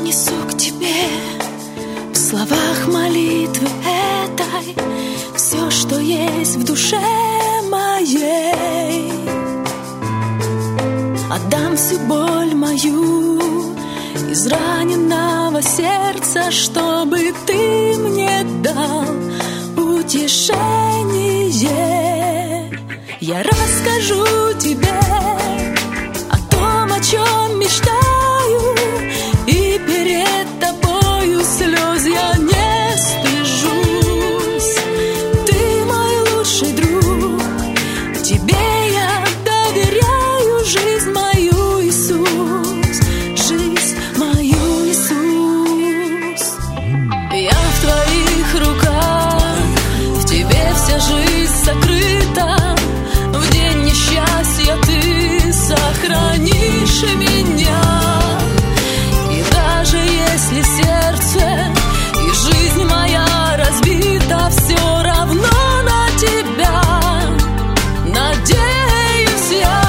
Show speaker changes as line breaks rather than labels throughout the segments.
несу к тебе в словах молитвы этой все, что есть в душе моей. Отдам всю боль мою из раненого сердца, чтобы ты мне дал утешение. Я расскажу тебе о том, о чем мечтаю, и перед тобою слез я не стыжусь. Ты мой лучший друг, тебе я доверяю жизнь мою, Иисус, жизнь мою, Иисус. Я в твоих руках, в тебе вся жизнь сокрыта. В день несчастья ты сохранишь меня. И даже если сердце и жизнь моя разбита, все равно на тебя надеюсь я.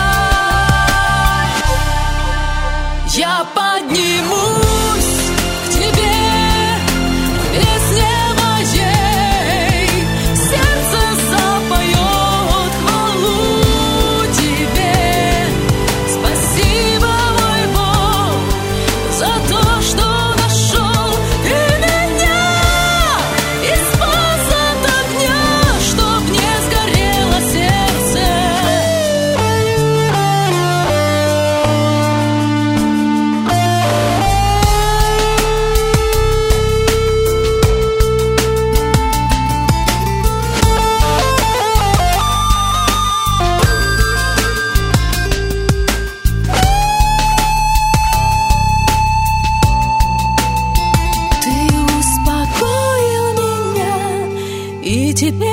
Я поднимусь к тебе в песне моей, сердце запоет хвалу тебе. Спасибо, мой Бог, за то, что нашел ты меня и спас от огня, чтоб не сгорело сердце. Ты успокоил меня, и теперь